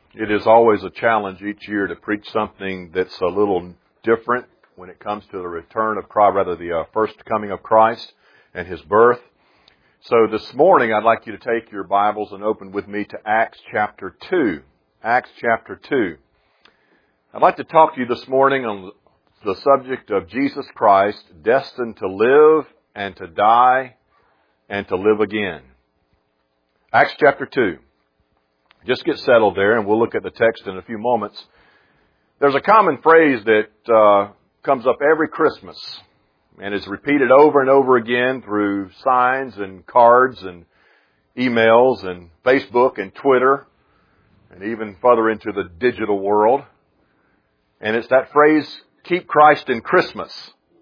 It is always a challenge each year to preach something that's a little different when it comes to the return of Christ, rather the first coming of Christ and His birth. So this morning I'd like you to take your Bibles and open with me to Acts chapter 2. Acts chapter 2. I'd like to talk to you this morning on the subject of Jesus Christ, destined to live and to die and to live again. Acts chapter 2. Just get settled there, and we'll look at the text in a few moments. There's a common phrase that comes up every Christmas, and is repeated over and over again through signs and cards and emails and Facebook and Twitter, and even further into the digital world. And it's that phrase, "Keep Christ in Christmas."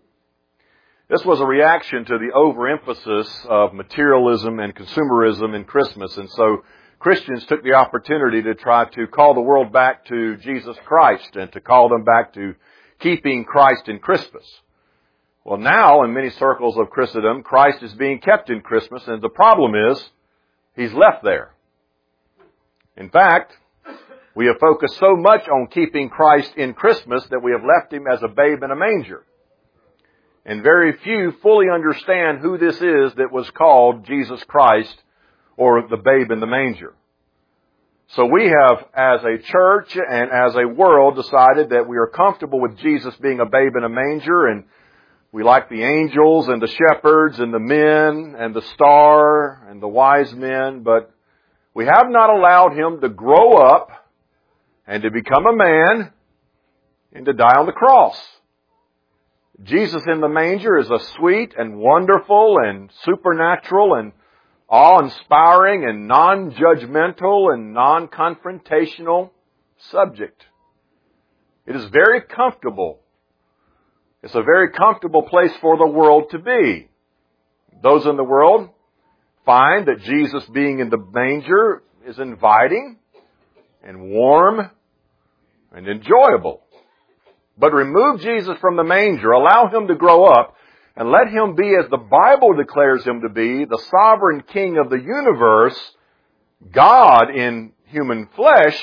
This was a reaction to the overemphasis of materialism and consumerism in Christmas, and so Christians took the opportunity to try to call the world back to Jesus Christ and to call them back to keeping Christ in Christmas. Well, now, in many circles of Christendom, Christ is being kept in Christmas, and the problem is, He's left there. In fact, we have focused so much on keeping Christ in Christmas that we have left Him as a babe in a manger. And very few fully understand who this is that was called Jesus Christ, or the babe in the manger. So we have, as a church and as a world, decided that we are comfortable with Jesus being a babe in a manger, and we like the angels and the shepherds and the men and the star and the wise men, but we have not allowed Him to grow up and to become a man and to die on the cross. Jesus in the manger is a sweet and wonderful and supernatural and awe-inspiring and non-judgmental and non-confrontational subject. It is very comfortable. It's a very comfortable place for the world to be. Those in the world find that Jesus being in the manger is inviting and warm and enjoyable. But remove Jesus from the manger, allow Him to grow up, and let Him be, as the Bible declares Him to be, the sovereign King of the universe, God in human flesh,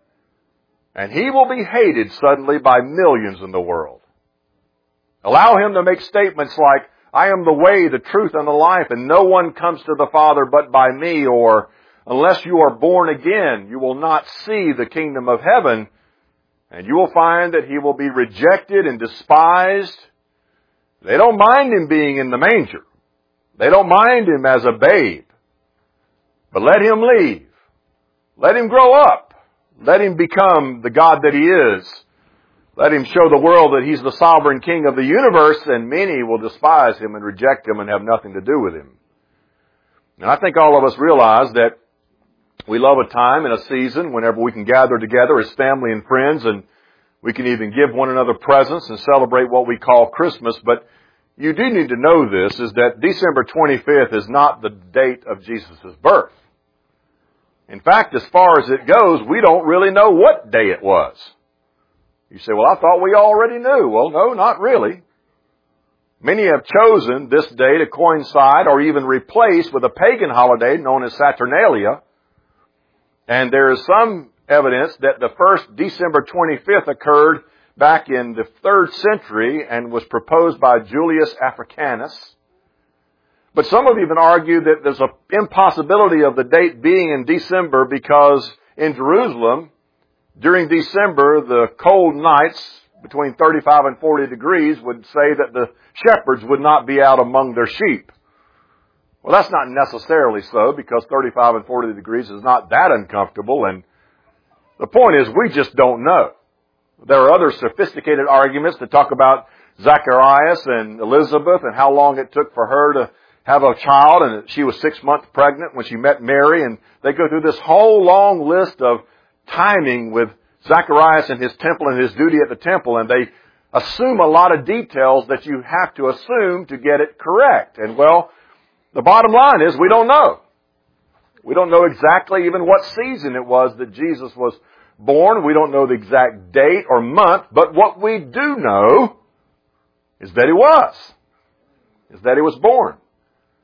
and He will be hated suddenly by millions in the world. Allow Him to make statements like, "I am the way, the truth, and the life, and no one comes to the Father but by me," or, "Unless you are born again, you will not see the kingdom of heaven," and you will find that He will be rejected and despised. They don't mind Him being in the manger. They don't mind Him as a babe. But let Him leave. Let Him grow up. Let Him become the God that He is. Let Him show the world that He's the sovereign King of the universe, and many will despise Him and reject Him and have nothing to do with Him. And I think all of us realize that we love a time and a season whenever we can gather together as family and friends, and we can even give one another presents and celebrate what we call Christmas. But you do need to know this, is that December 25th is not the date of Jesus' birth. In fact, as far as it goes, we don't really know what day it was. You say, "Well, I thought we already knew." Well, no, not really. Many have chosen this day to coincide or even replace with a pagan holiday known as Saturnalia. And there is some evidence that the first December 25th occurred back in the 3rd century and was proposed by Julius Africanus. But some have even argued that there's an impossibility of the date being in December because in Jerusalem, during December, the cold nights between 35 and 40 degrees would say that the shepherds would not be out among their sheep. Well, that's not necessarily so, because 35 and 40 degrees is not that uncomfortable, and the point is, we just don't know. There are other sophisticated arguments that talk about Zacharias and Elizabeth and how long it took for her to have a child, and she was 6 months pregnant when she met Mary, and they go through this whole long list of timing with Zacharias and his temple and his duty at the temple, and they assume a lot of details that you have to assume to get it correct. And well, the bottom line is we don't know. We don't know exactly even what season it was that Jesus was born. We don't know the exact date or month, but what we do know is that He was born.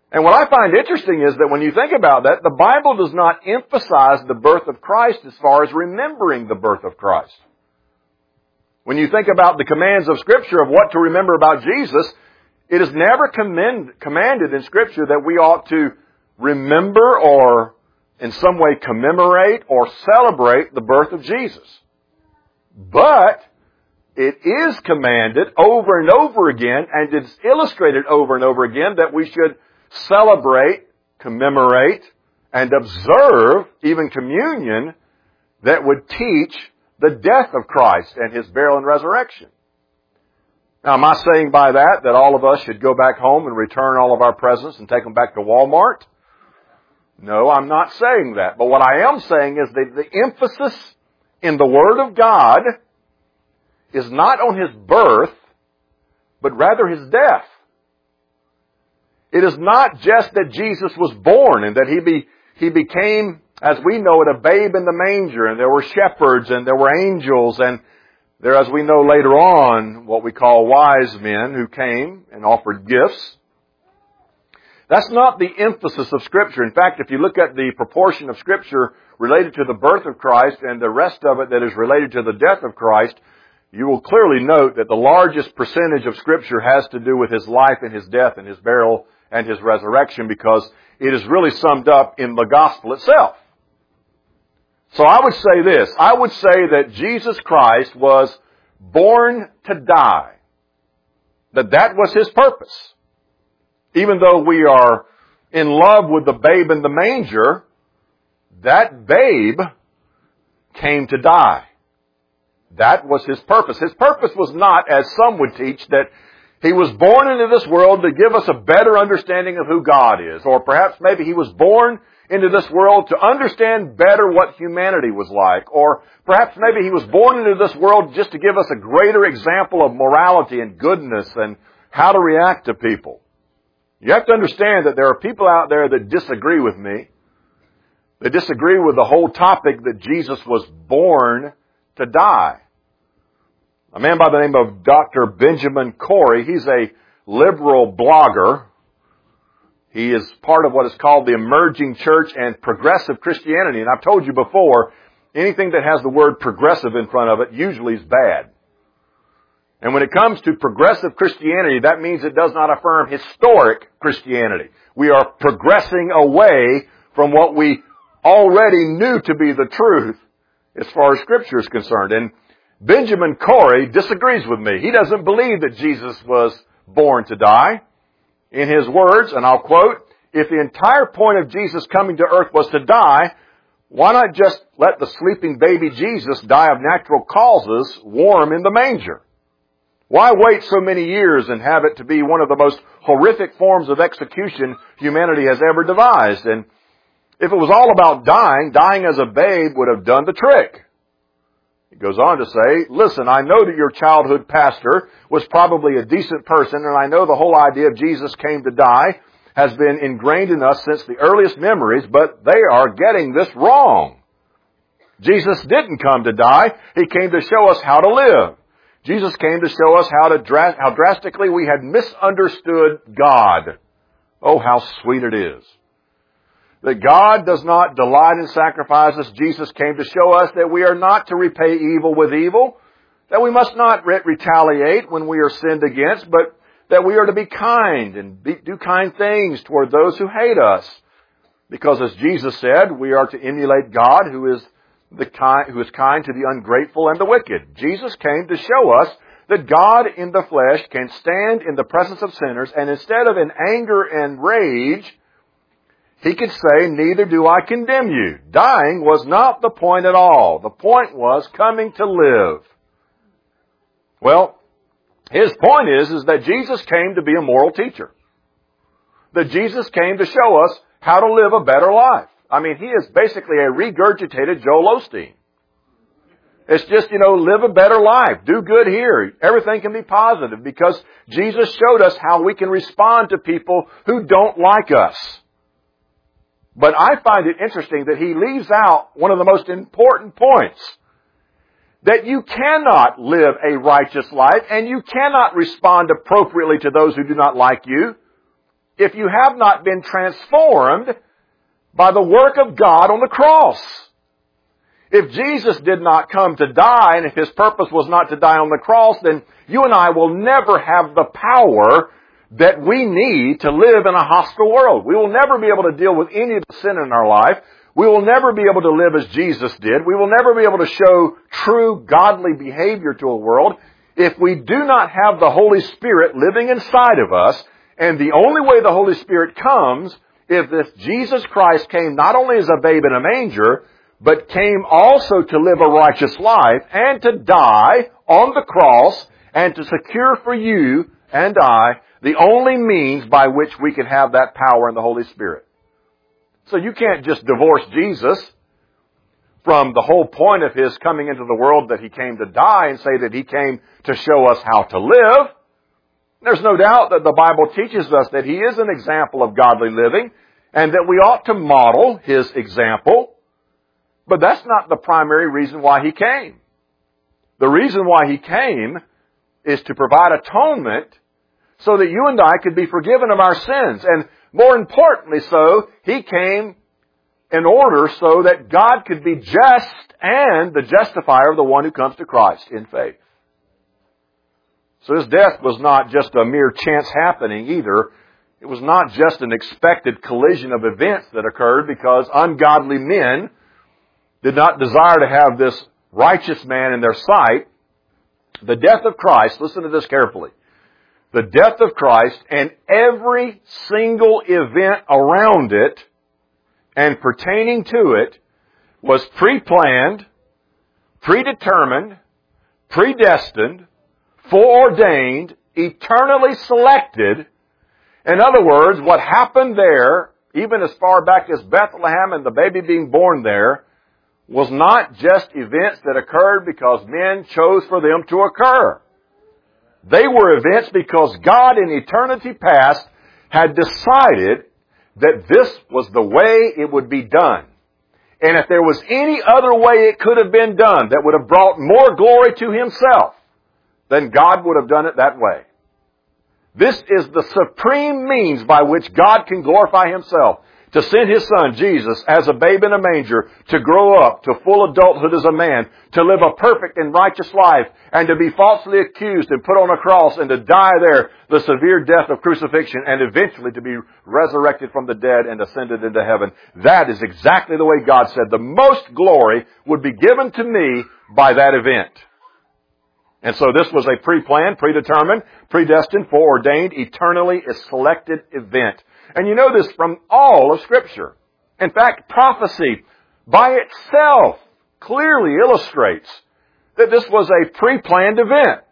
And what I find interesting is that when you think about that, the Bible does not emphasize the birth of Christ as far as remembering the birth of Christ. When you think about the commands of Scripture of what to remember about Jesus, it is never commanded in Scripture that we ought to remember or in some way commemorate or celebrate the birth of Jesus. But it is commanded over and over again, and it's illustrated over and over again, that we should celebrate, commemorate, and observe even communion that would teach the death of Christ and His burial and resurrection. Now, am I saying by that all of us should go back home and return all of our presents and take them back to Walmart? No, I'm not saying that. But what I am saying is that the emphasis in the Word of God is not on His birth, but rather His death. It is not just that Jesus was born and that He became, as we know it, a babe in the manger, and there were shepherds and there were angels, and there, as we know later on, what we call wise men who came and offered gifts. That's not the emphasis of Scripture. In fact, if you look at the proportion of Scripture related to the birth of Christ and the rest of it that is related to the death of Christ, you will clearly note that the largest percentage of Scripture has to do with His life and His death and His burial and His resurrection, because it is really summed up in the gospel itself. So I would say this. I would say that Jesus Christ was born to die. That was His purpose. Even though we are in love with the babe in the manger, that babe came to die. That was His purpose. His purpose was not, as some would teach, that He was born into this world to give us a better understanding of who God is. Or perhaps maybe He was born into this world to understand better what humanity was like. Or perhaps maybe He was born into this world just to give us a greater example of morality and goodness and how to react to people. You have to understand that there are people out there that disagree with me. They disagree with the whole topic that Jesus was born to die. A man by the name of Dr. Benjamin Corey, he's a liberal blogger. He is part of what is called the emerging church and progressive Christianity. And I've told you before, anything that has the word progressive in front of it usually is bad. And when it comes to progressive Christianity, that means it does not affirm historic Christianity. We are progressing away from what we already knew to be the truth as far as Scripture is concerned. And Benjamin Corey disagrees with me. He doesn't believe that Jesus was born to die. In his words, and I'll quote, "If the entire point of Jesus coming to earth was to die, why not just let the sleeping baby Jesus die of natural causes, warm in the manger? Why wait so many years and have it to be one of the most horrific forms of execution humanity has ever devised? And if it was all about dying as a babe would have done the trick." He goes on to say, "Listen, I know that your childhood pastor was probably a decent person, and I know the whole idea of Jesus came to die has been ingrained in us since the earliest memories, but they are getting this wrong. Jesus didn't come to die. He came to show us how to live. Jesus came to show us how drastically we had misunderstood God." Oh, how sweet it is that God does not delight in sacrifices. Jesus came to show us that we are not to repay evil with evil, that we must not retaliate when we are sinned against, but that we are to be kind and do kind things toward those who hate us. Because as Jesus said, we are to emulate God who is kind to the ungrateful and the wicked. Jesus came to show us that God in the flesh can stand in the presence of sinners, and instead of in anger and rage, He could say, "Neither do I condemn you." Dying was not the point at all. The point was coming to live. Well, his point is that Jesus came to be a moral teacher. That Jesus came to show us how to live a better life. I mean, he is basically a regurgitated Joel Osteen. It's just, live a better life. Do good here. Everything can be positive because Jesus showed us how we can respond to people who don't like us. But I find it interesting that he leaves out one of the most important points. That you cannot live a righteous life and you cannot respond appropriately to those who do not like you if you have not been transformed by the work of God on the cross. If Jesus did not come to die, and if His purpose was not to die on the cross, then you and I will never have the power that we need to live in a hostile world. We will never be able to deal with any of the sin in our life. We will never be able to live as Jesus did. We will never be able to show true godly behavior to a world if we do not have the Holy Spirit living inside of us. And the only way the Holy Spirit comes is if Jesus Christ came not only as a babe in a manger, but came also to live a righteous life and to die on the cross and to secure for you and I the only means by which we can have that power in the Holy Spirit. So you can't just divorce Jesus from the whole point of His coming into the world, that He came to die, and say that He came to show us how to live. There's no doubt that the Bible teaches us that He is an example of godly living and that we ought to model His example. But that's not the primary reason why He came. The reason why He came is to provide atonement so that you and I could be forgiven of our sins. And more importantly so, He came in order so that God could be just and the justifier of the one who comes to Christ in faith. So His death was not just a mere chance happening either. It was not just an expected collision of events that occurred because ungodly men did not desire to have this righteous man in their sight. The death of Christ, listen to this carefully, the death of Christ and every single event around it and pertaining to it was pre-planned, predetermined, predestined, foreordained, eternally selected. In other words, what happened there, even as far back as Bethlehem and the baby being born there, was not just events that occurred because men chose for them to occur. They were events because God in eternity past had decided that this was the way it would be done. And if there was any other way it could have been done that would have brought more glory to Himself, then God would have done it that way. This is the supreme means by which God can glorify Himself. To send His Son, Jesus, as a babe in a manger, to grow up to full adulthood as a man, to live a perfect and righteous life, and to be falsely accused and put on a cross and to die there, the severe death of crucifixion, and eventually to be resurrected from the dead and ascended into heaven. That is exactly the way God said the most glory would be given to me by that event. And so this was a pre-planned, predetermined, predestined, foreordained, eternally selected event. And you know this from all of Scripture. In fact, prophecy by itself clearly illustrates that this was a pre-planned event.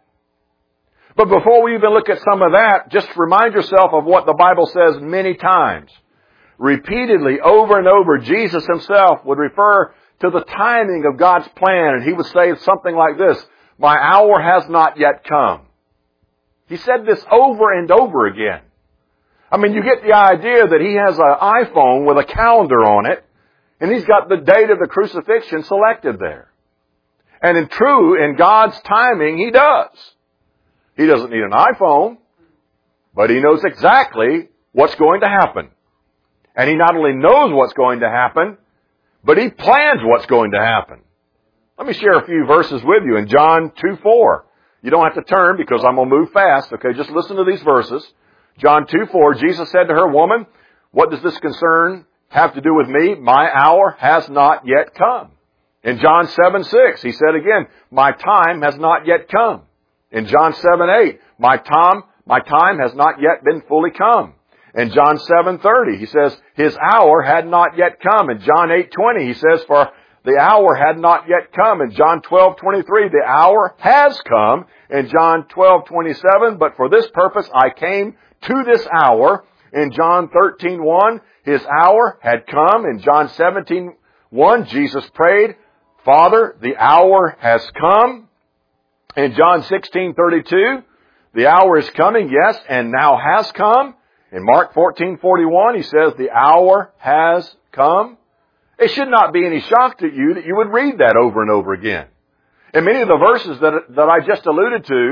But before we even look at some of that, just remind yourself of what the Bible says many times. Repeatedly, over and over, Jesus Himself would refer to the timing of God's plan, and He would say something like this, "My hour has not yet come." He said this over and over again. I mean, you get the idea that He has an iPhone with a calendar on it, and He's got the date of the crucifixion selected there. And in God's timing, He does. He doesn't need an iPhone, but He knows exactly what's going to happen. And He not only knows what's going to happen, but He plans what's going to happen. Let me share a few verses with you in John 2:4. You don't have to turn because I'm going to move fast, okay? Just listen to these verses. John 2:4, Jesus said to her, "Woman, what does this concern have to do with me? My hour has not yet come." In John 7:6, He said again, "My time has not yet come." In John 7:8, my time has not yet been fully come. In John 7:30, He says, His hour had not yet come. In John 8:20, He says, "For the hour had not yet come." In John 12:23, the hour has come. In John 12:27, "But for this purpose I came to this hour." In John 13:1, His hour had come. In John 17:1, Jesus prayed, "Father, the hour has come." In John 16:32, the hour is coming, yes, and now has come. In Mark 14:41, He says, "The hour has come." It should not be any shock to you that you would read that over and over again. In many of the verses that I just alluded to,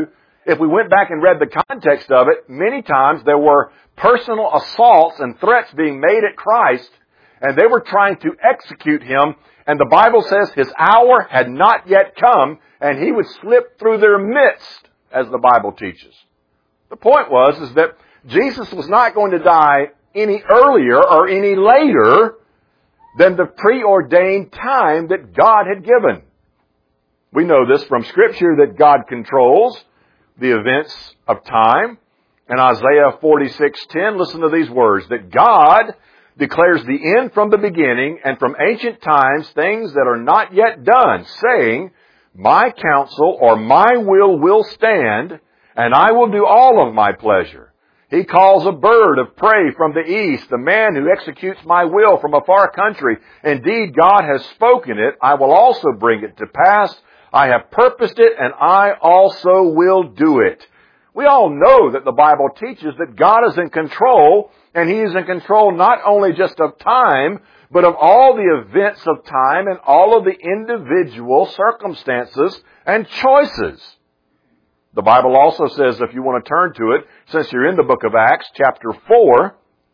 if we went back and read the context of it, many times there were personal assaults and threats being made at Christ, and they were trying to execute Him, and the Bible says His hour had not yet come, and He would slip through their midst, as the Bible teaches. The point is that Jesus was not going to die any earlier or any later than the preordained time that God had given. We know this from Scripture that God controls the events of time. In Isaiah 46:10, listen to these words, that God declares the end from the beginning, and from ancient times things that are not yet done, saying, my counsel or my will stand, and I will do all of my pleasure. He calls a bird of prey from the east, the man who executes my will from a far country. Indeed, God has spoken it. I will also bring it to pass. I have purposed it, and I also will do it. We all know that the Bible teaches that God is in control, and He is in control not only just of time, but of all the events of time and all of the individual circumstances and choices. The Bible also says, if you want to turn to it, since you're in the book of Acts chapter 4,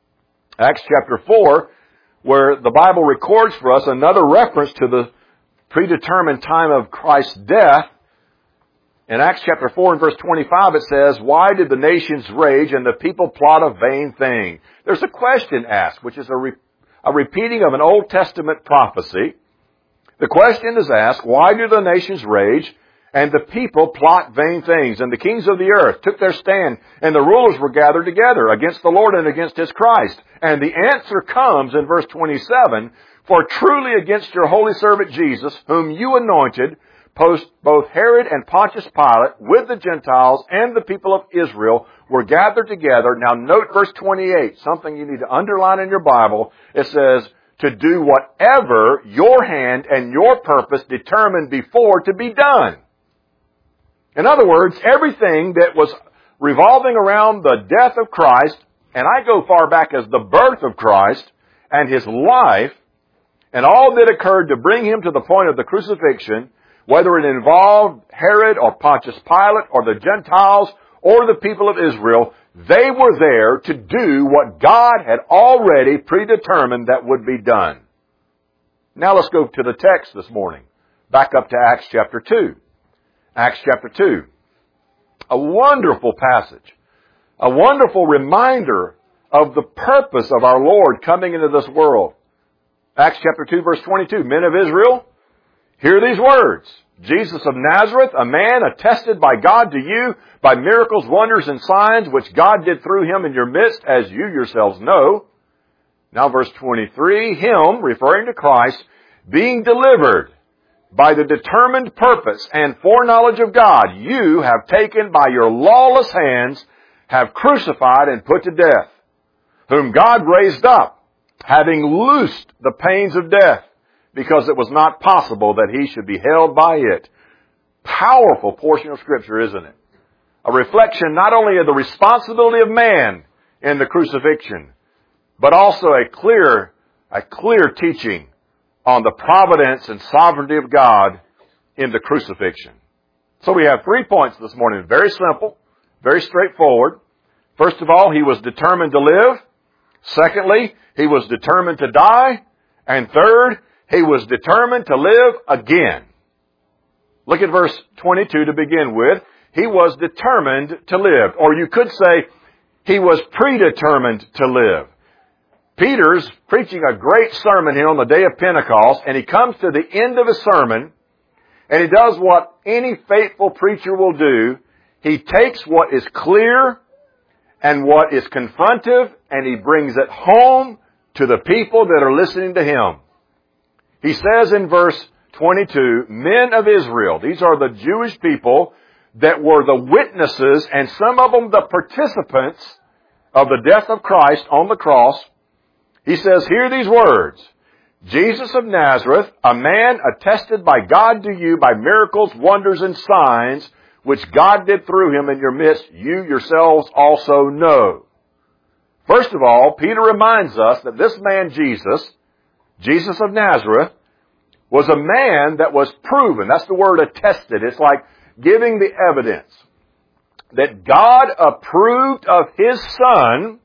where the Bible records for us another reference to the predetermined time of Christ's death. In Acts chapter 4 and verse 25 it says, why did the nations rage and the people plot a vain thing? There's a question asked, which is a repeating of an Old Testament prophecy. The question is asked, why do the nations rage and the people plot vain things? And the kings of the earth took their stand, and the rulers were gathered together against the Lord and against His Christ. And the answer comes in verse 27, for truly against your holy servant Jesus, whom you anointed, both Herod and Pontius Pilate, with the Gentiles and the people of Israel, were gathered together. Now note verse 28, something you need to underline in your Bible. It says, to do whatever your hand and your purpose determined before to be done. In other words, everything that was revolving around the death of Christ, and I go far back as the birth of Christ and His life, and all that occurred to bring Him to the point of the crucifixion, whether it involved Herod or Pontius Pilate or the Gentiles or the people of Israel, they were there to do what God had already predetermined that would be done. Now let's go to the text this morning. Back up to Acts chapter 2. Acts chapter 2. A wonderful passage. A wonderful reminder of the purpose of our Lord coming into this world. Acts chapter 2 verse 22. Men of Israel, hear these words. Jesus of Nazareth, a man attested by God to you by miracles, wonders, and signs which God did through Him in your midst, as you yourselves know. Now verse 23. Him, referring to Christ, being delivered by the determined purpose and foreknowledge of God, you have taken by your lawless hands, have crucified and put to death, whom God raised up, having loosed the pains of death, because it was not possible that He should be held by it. Powerful portion of Scripture, isn't it? A reflection not only of the responsibility of man in the crucifixion, but also a clear teaching on the providence and sovereignty of God in the crucifixion. So we have 3 points this morning. Very simple, very straightforward. First of all, He was determined to live. Secondly, He was determined to die. And third, He was determined to live again. Look at verse 22 to begin with. He was determined to live. Or you could say, He was predetermined to live. Peter's preaching a great sermon here on the day of Pentecost, and he comes to the end of his sermon, and he does what any faithful preacher will do. He takes what is clear and what is confrontive, and he brings it home to the people that are listening to him. He says in verse 22, men of Israel, these are the Jewish people that were the witnesses, and some of them the participants of the death of Christ on the cross. He says, hear these words. Jesus of Nazareth, a man attested by God to you by miracles, wonders, and signs, which God did through Him in your midst, you yourselves also know. First of all, Peter reminds us that this man Jesus of Nazareth, was a man that was proven. That's the word attested. It's like giving the evidence. that God approved of His Son.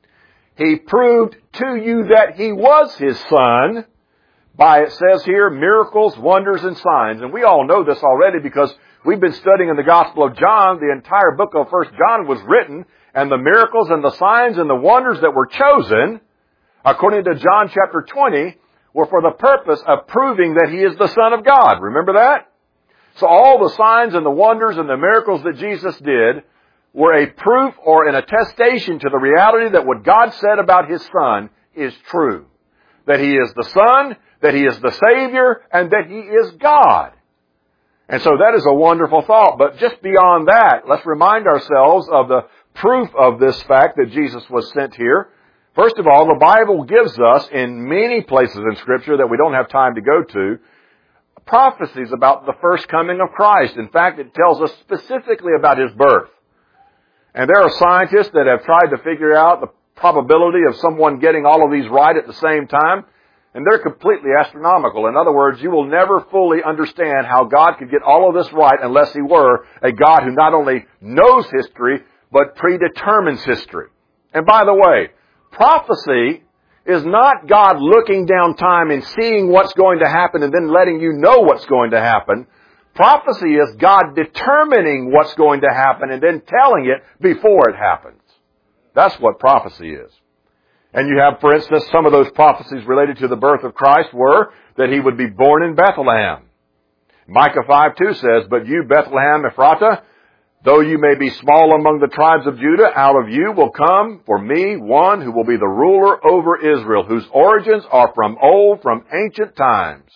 He proved to you that He was His Son by, it says here, miracles, wonders, and signs. And we all know this already because we've been studying in the Gospel of John. The entire book of 1 John was written, and the miracles and the signs and the wonders that were chosen, according to John chapter 20, were for the purpose of proving that He is the Son of God. Remember that? So all the signs and the wonders and the miracles that Jesus did were a proof or an attestation to the reality that what God said about His Son is true. That He is the Son, that He is the Savior, and that He is God. And so that is a wonderful thought. But just beyond that, let's remind ourselves of the proof of this fact that Jesus was sent here. First of all, the Bible gives us, in many places in Scripture that we don't have time to go to, prophecies about the first coming of Christ. In fact, it tells us specifically about His birth. And there are scientists that have tried to figure out the probability of someone getting all of these right at the same time, and they're completely astronomical. In other words, you will never fully understand how God could get all of this right unless He were a God who not only knows history, but predetermines history. And by the way, prophecy is not God looking down time and seeing what's going to happen and then letting you know what's going to happen. Prophecy is God determining what's going to happen and then telling it before it happens. That's what prophecy is. And you have, for instance, some of those prophecies related to the birth of Christ were that He would be born in Bethlehem. Micah 5:2 says, "But you, Bethlehem Ephratah, though you may be small among the tribes of Judah, out of you will come for me one who will be the ruler over Israel, whose origins are from old, from ancient times."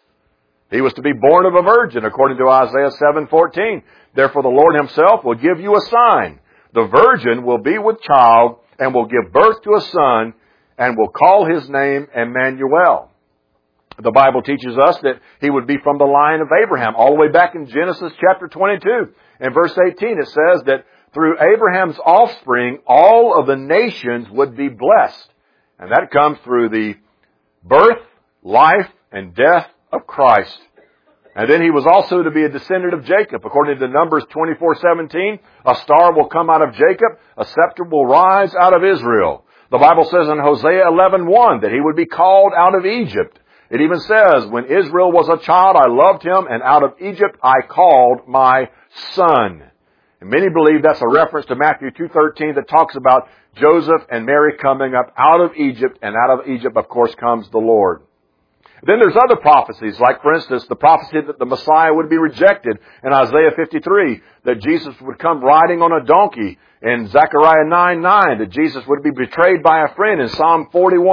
He was to be born of a virgin, according to Isaiah 7:14. "Therefore the Lord Himself will give you a sign. The virgin will be with child and will give birth to a son and will call His name Emmanuel." The Bible teaches us that He would be from the line of Abraham. All the way back in Genesis chapter 22. In verse 18 it says that through Abraham's offspring all of the nations would be blessed. And that comes through the birth, life, and death of Christ. And then He was also to be a descendant of Jacob. According to Numbers 24:17, a star will come out of Jacob, a scepter will rise out of Israel. The Bible says in Hosea 11:1 that He would be called out of Egypt. It even says, "When Israel was a child, I loved him, and out of Egypt I called my son." And many believe that's a reference to Matthew 2:13 that talks about Joseph and Mary coming up out of Egypt, and out of Egypt, of course, comes the Lord. Then there's other prophecies, like, for instance, the prophecy that the Messiah would be rejected in Isaiah 53, that Jesus would come riding on a donkey in Zechariah 9:9, that Jesus would be betrayed by a friend in Psalm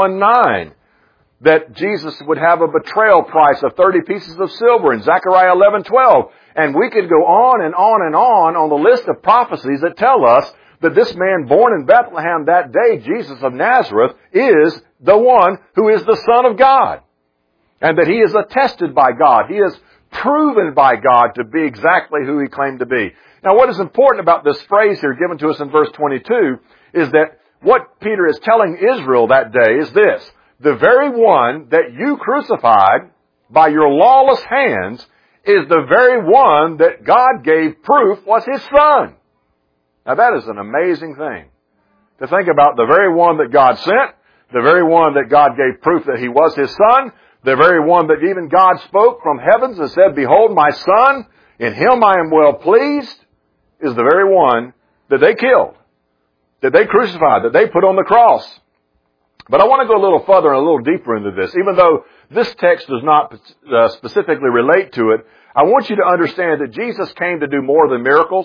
41:9, that Jesus would have a betrayal price of 30 pieces of silver in Zechariah 11:12. And we could go on and on and on the list of prophecies that tell us that this man born in Bethlehem that day, Jesus of Nazareth, is the one who is the Son of God. And that He is attested by God. He is proven by God to be exactly who He claimed to be. Now, what is important about this phrase here given to us in verse 22 is that what Peter is telling Israel that day is this: the very one that you crucified by your lawless hands is the very one that God gave proof was His Son. Now, that is an amazing thing. To think about the very one that God sent, the very one that God gave proof that He was His Son, the very one that even God spoke from heavens and said, "Behold my Son, in Him I am well pleased," is the very one that they killed, that they crucified, that they put on the cross. But I want to go a little further and a little deeper into this. Even though this text does not specifically relate to it, I want you to understand that Jesus came to do more than miracles.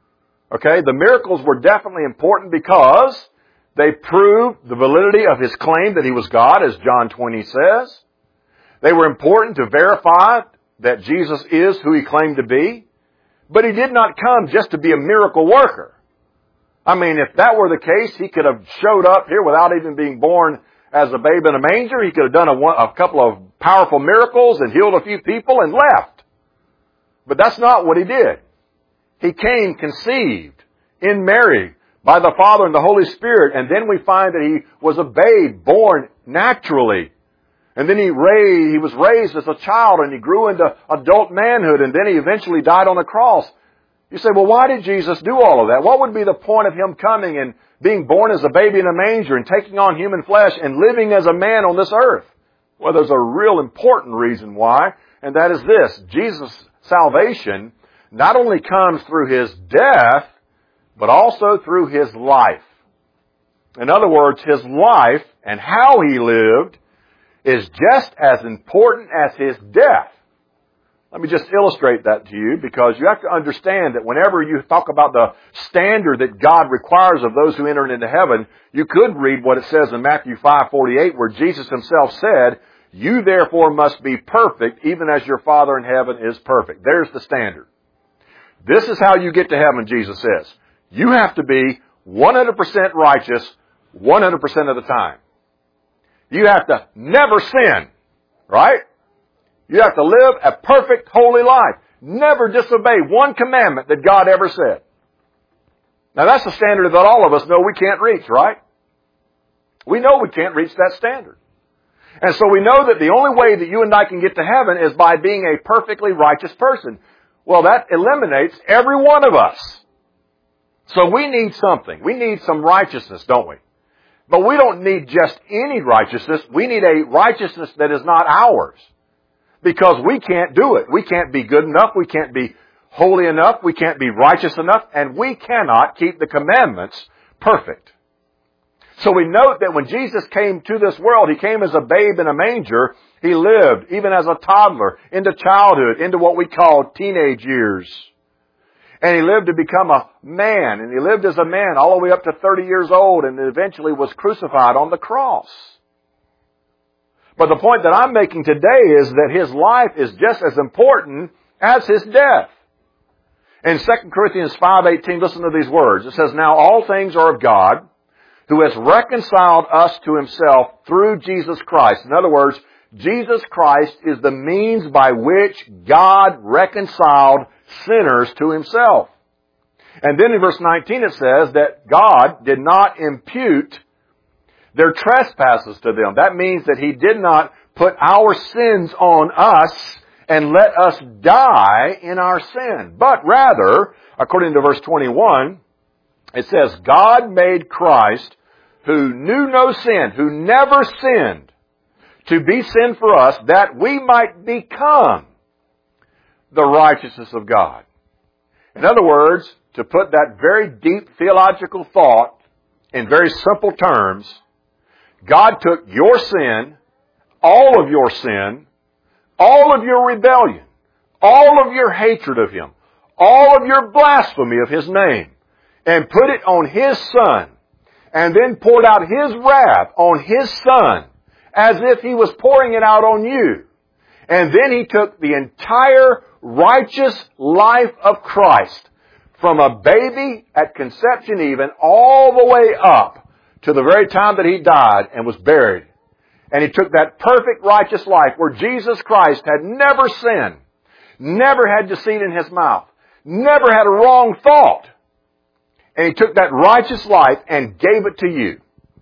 Okay? The miracles were definitely important because they proved the validity of His claim that He was God, as John 20 says. They were important to verify that Jesus is who He claimed to be. But He did not come just to be a miracle worker. I mean, if that were the case, He could have showed up here without even being born as a babe in a manger. He could have done a couple of powerful miracles and healed a few people and left. But that's not what He did. He came conceived in Mary by the Father and the Holy Spirit. And then we find that He was a babe born naturally. And then He was raised as a child, and He grew into adult manhood, and then He eventually died on the cross. You say, well, why did Jesus do all of that? What would be the point of Him coming and being born as a baby in a manger and taking on human flesh and living as a man on this earth? Well, there's a real important reason why, and that is this. Jesus' salvation not only comes through His death, but also through His life. In other words, His life and how He lived is just as important as His death. Let me just illustrate that to you, because you have to understand that whenever you talk about the standard that God requires of those who enter into heaven, you could read what it says in Matthew 5:48, where Jesus Himself said, "You therefore must be perfect, even as your Father in heaven is perfect." There's the standard. This is how you get to heaven, Jesus says. You have to be 100% righteous 100% of the time. You have to never sin, right? You have to live a perfect, holy life. Never disobey one commandment that God ever said. Now that's the standard that all of us know we can't reach, right? We know we can't reach that standard. And so we know that the only way that you and I can get to heaven is by being a perfectly righteous person. Well, that eliminates every one of us. So we need something. We need some righteousness, don't we? But we don't need just any righteousness. We need a righteousness that is not ours. Because we can't do it. We can't be good enough. We can't be holy enough. We can't be righteous enough. And we cannot keep the commandments perfect. So we note that when Jesus came to this world, He came as a babe in a manger. He lived, even as a toddler, into childhood, into what we call teenage years. And He lived to become a man. And He lived as a man all the way up to 30 years old, and eventually was crucified on the cross. But the point that I'm making today is that His life is just as important as His death. In 2 Corinthians 5:18, listen to these words. It says, "Now all things are of God, who has reconciled us to Himself through Jesus Christ." In other words, Jesus Christ is the means by which God reconciled sinners to Himself. And then in verse 19 it says that God did not impute their trespasses to them. That means that He did not put our sins on us and let us die in our sin. But rather, according to verse 21, it says, "God made Christ, who knew no sin, who never sinned, to be sin for us, that we might become the righteousness of God." In other words, to put that very deep theological thought in very simple terms, God took your sin, all of your sin, all of your rebellion, all of your hatred of Him, all of your blasphemy of His name, and put it on His Son, and then poured out His wrath on His Son, as if He was pouring it out on you. And then He took the entire righteous life of Christ, from a baby at conception even, all the way up to the very time that He died and was buried. And He took that perfect righteous life where Jesus Christ had never sinned, never had deceit in His mouth, never had a wrong thought. And He took that righteous life and gave it to you.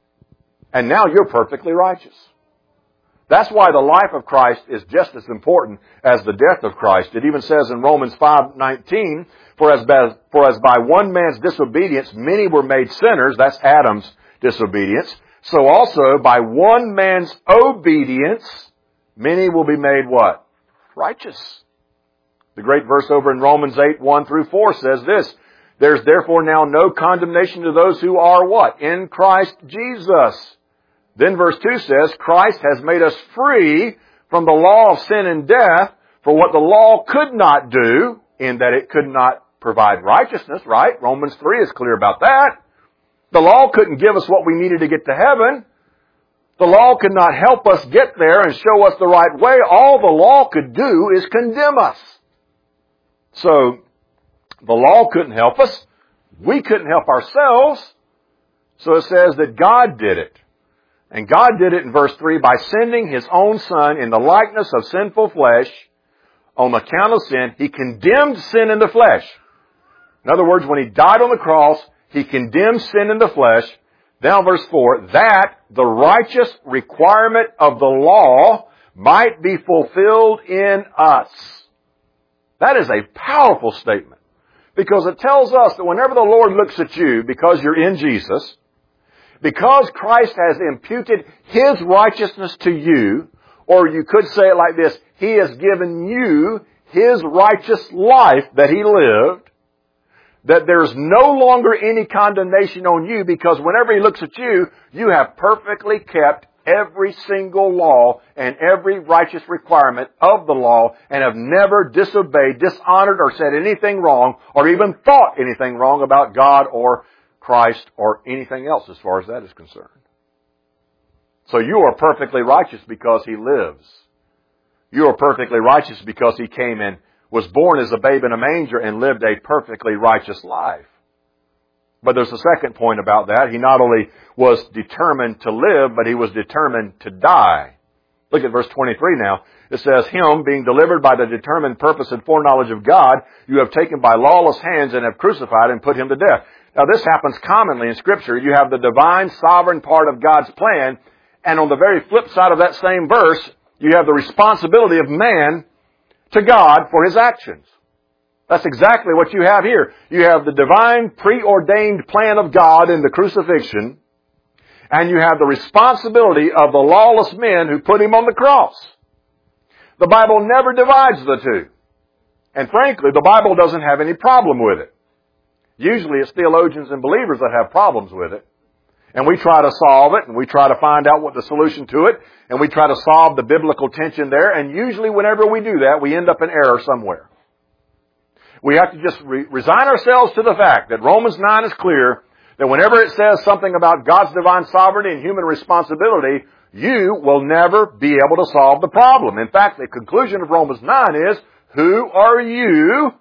And now you're perfectly righteous. That's why the life of Christ is just as important as the death of Christ. It even says in Romans 5:19, for as by one man's disobedience many were made sinners," that's Adam's disobedience, "so also by one man's obedience many will be made" what? Righteous. The great verse over in Romans 8:1-4 says this, "There's therefore now no condemnation to those who are" what? "In Christ Jesus." Then verse 2 says, "Christ has made us free from the law of sin and death, for what the law could not do," in that it could not provide righteousness, right? Romans 3 is clear about that. The law couldn't give us what we needed to get to heaven. The law could not help us get there and show us the right way. All the law could do is condemn us. So, the law couldn't help us. We couldn't help ourselves. So it says that God did it. And God did it in verse 3 by sending His own Son in the likeness of sinful flesh. On account of sin, He condemned sin in the flesh. In other words, when He died on the cross, He condemned sin in the flesh. Now verse 4, that the righteous requirement of the law might be fulfilled in us. That is a powerful statement. Because it tells us that whenever the Lord looks at you, because you're in Jesus, because Christ has imputed His righteousness to you, or you could say it like this, He has given you His righteous life that He lived, that there's no longer any condemnation on you, because whenever He looks at you, you have perfectly kept every single law and every righteous requirement of the law and have never disobeyed, dishonored, or said anything wrong, or even thought anything wrong about God or Christ or anything else as far as that is concerned. So you are perfectly righteous because He lives. You are perfectly righteous because He came and was born as a babe in a manger and lived a perfectly righteous life. But there's a second point about that. He not only was determined to live, but He was determined to die. Look at verse 23 now. It says, Him, being delivered by the determined purpose and foreknowledge of God, you have taken by lawless hands and have crucified and put Him to death. Now this happens commonly in Scripture. You have the divine sovereign part of God's plan, and on the very flip side of that same verse, you have the responsibility of man to God for his actions. That's exactly what you have here. You have the divine preordained plan of God in the crucifixion, and you have the responsibility of the lawless men who put Him on the cross. The Bible never divides the two. And frankly, the Bible doesn't have any problem with it. Usually it's theologians and believers that have problems with it. And we try to solve it, and we try to find out what the solution to it, and we try to solve the biblical tension there, and usually whenever we do that, we end up in error somewhere. We have to just resign ourselves to the fact that Romans 9 is clear, that whenever it says something about God's divine sovereignty and human responsibility, you will never be able to solve the problem. In fact, the conclusion of Romans 9 is, who are you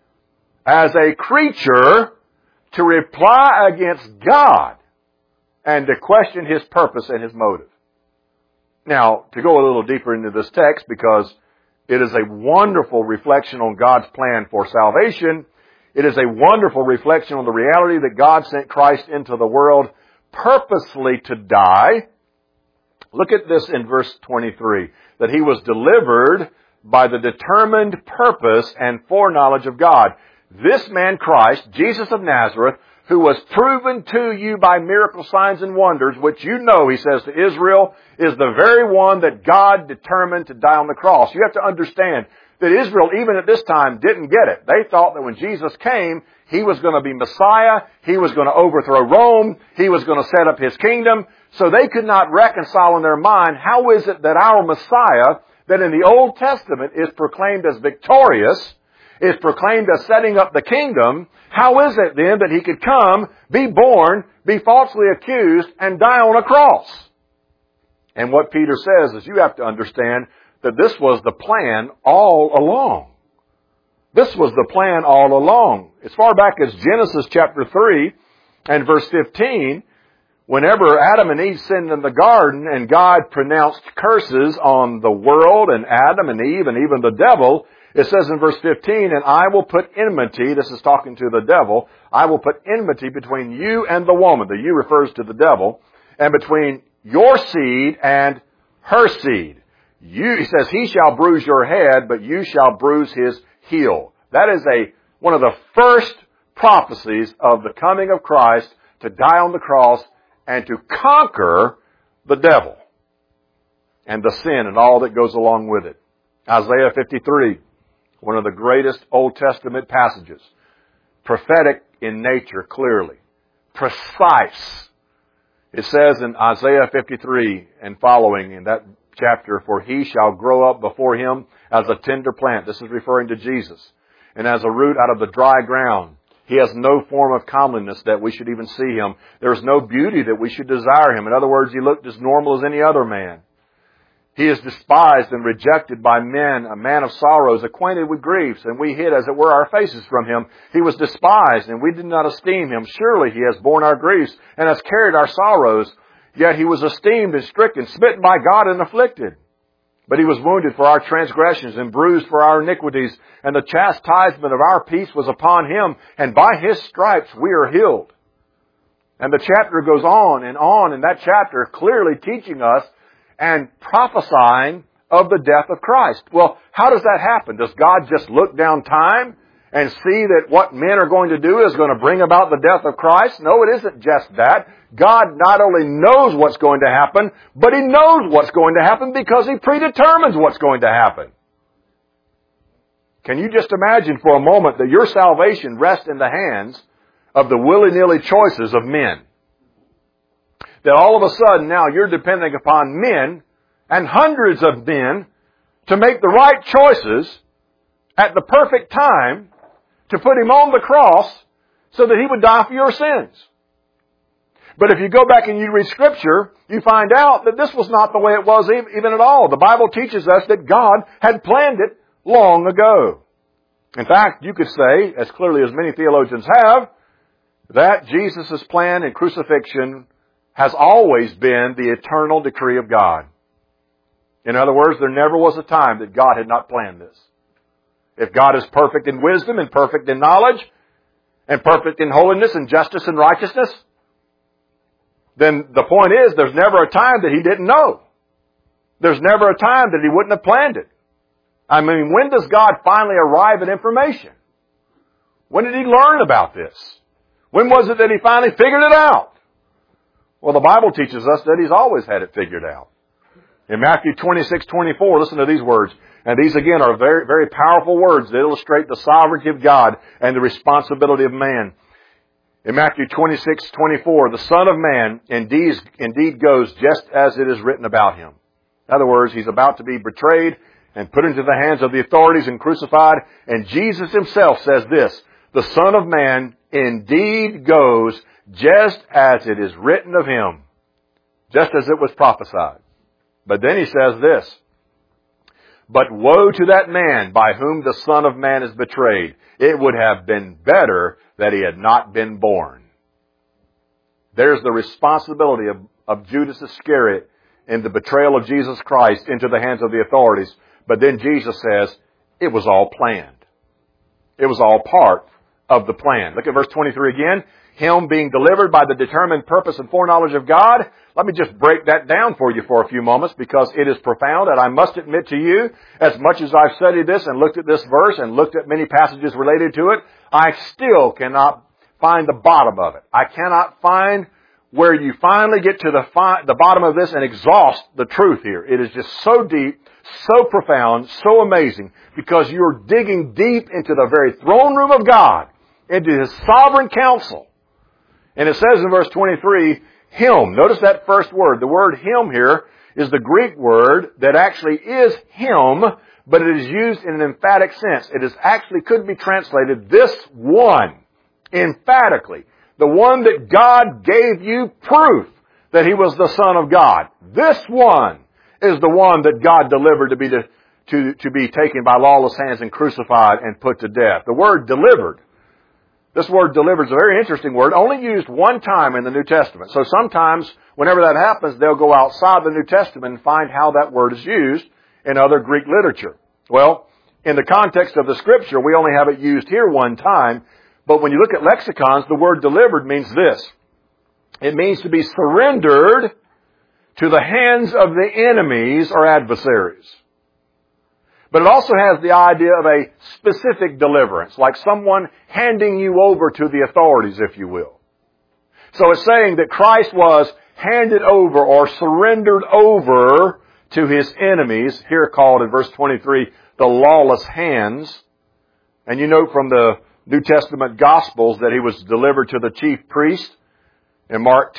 as a creature to reply against God and to question His purpose and His motive? Now, to go a little deeper into this text, because it is a wonderful reflection on God's plan for salvation, it is a wonderful reflection on the reality that God sent Christ into the world purposely to die. Look at this in verse 23, that He was delivered by the determined purpose and foreknowledge of God. This man Christ, Jesus of Nazareth, who was proven to you by miracle signs and wonders, which you know, He says to Israel, is the very one that God determined to die on the cross. You have to understand that Israel, even at this time, didn't get it. They thought that when Jesus came, He was going to be Messiah, He was going to overthrow Rome, He was going to set up His kingdom. So they could not reconcile in their mind, how is it that our Messiah, that in the Old Testament is proclaimed as victorious, is proclaimed as setting up the kingdom, how is it then that He could come, be born, be falsely accused, and die on a cross? And what Peter says is you have to understand that this was the plan all along. This was the plan all along. As far back as Genesis chapter 3 and verse 15, whenever Adam and Eve sinned in the garden and God pronounced curses on the world and Adam and Eve and even the devil, it says in verse 15, and I will put enmity, this is talking to the devil, I will put enmity between you and the woman, the you refers to the devil, and between your seed and her seed. He says, he shall bruise your head, but you shall bruise his heel. That is one of the first prophecies of the coming of Christ to die on the cross and to conquer the devil and the sin and all that goes along with it. Isaiah 53, one of the greatest Old Testament passages, prophetic in nature clearly, precise. It says in Isaiah 53 and following in that chapter, for he shall grow up before him as a tender plant. This is referring to Jesus. And as a root out of the dry ground. He has no form of comeliness that we should even see him. There is no beauty that we should desire him. In other words, he looked as normal as any other man. He is despised and rejected by men, a man of sorrows, acquainted with griefs, and we hid, as it were, our faces from him. He was despised, and we did not esteem him. Surely he has borne our griefs and has carried our sorrows. Yet he was esteemed and stricken, smitten by God and afflicted. But he was wounded for our transgressions and bruised for our iniquities, and the chastisement of our peace was upon him, and by his stripes we are healed. And the chapter goes on in that chapter, clearly teaching us and prophesying of the death of Christ. Well, how does that happen? Does God just look down time and see that what men are going to do is going to bring about the death of Christ? No, it isn't just that. God not only knows what's going to happen, but He knows what's going to happen because He predetermines what's going to happen. Can you just imagine for a moment that your salvation rests in the hands of the willy-nilly choices of men? That all of a sudden now you're depending upon men and hundreds of men to make the right choices at the perfect time to put Him on the cross so that He would die for your sins. But if you go back and you read Scripture, you find out that this was not the way it was even at all. The Bible teaches us that God had planned it long ago. In fact, you could say, as clearly as many theologians have, that Jesus' plan in crucifixion has always been the eternal decree of God. In other words, there never was a time that God had not planned this. If God is perfect in wisdom and perfect in knowledge and perfect in holiness and justice and righteousness, then the point is there's never a time that He didn't know. There's never a time that He wouldn't have planned it. I mean, when does God finally arrive at information? When did He learn about this? When was it that He finally figured it out? Well, the Bible teaches us that He's always had it figured out. In Matthew 26:24, listen to these words. And these again are very, very powerful words that illustrate the sovereignty of God and the responsibility of man. In Matthew 26:24, the Son of Man indeed goes just as it is written about Him. In other words, He's about to be betrayed and put into the hands of the authorities and crucified. And Jesus Himself says this, the Son of Man indeed goes just as it is written of Him, just as it was prophesied. But then He says this, but woe to that man by whom the Son of Man is betrayed. It would have been better that he had not been born. There's the responsibility of Judas Iscariot in the betrayal of Jesus Christ into the hands of the authorities. But then Jesus says, it was all planned. It was all part of the plan. Look at verse 23 again. Him being delivered by the determined purpose and foreknowledge of God. Let me just break that down for you for a few moments because it is profound, and I must admit to you, as much as I've studied this and looked at this verse and looked at many passages related to it, I still cannot find the bottom of it. I cannot find where you finally get to the bottom of this and exhaust the truth here. It is just so deep, so profound, so amazing, because you're digging deep into the very throne room of God, into His sovereign counsel. And it says in verse 23, Him. Notice that first word. The word Him here is the Greek word that actually is Him, but it is used in an emphatic sense. It is actually could be translated this one, emphatically. The one that God gave you proof that He was the Son of God. This one is the one that God delivered to be taken by lawless hands and crucified and put to death. The word delivered. This word delivered is a very interesting word, only used one time in the New Testament. So sometimes, whenever that happens, they'll go outside the New Testament and find how that word is used in other Greek literature. Well, in the context of the Scripture, we only have it used here one time, but when you look at lexicons, the word delivered means this. It means to be surrendered to the hands of the enemies or adversaries. But it also has the idea of a specific deliverance, like someone handing you over to the authorities, if you will. So it's saying that Christ was handed over or surrendered over to His enemies, here called in verse 23, the lawless hands. And you note from the New Testament Gospels that He was delivered to the chief priest. In Mark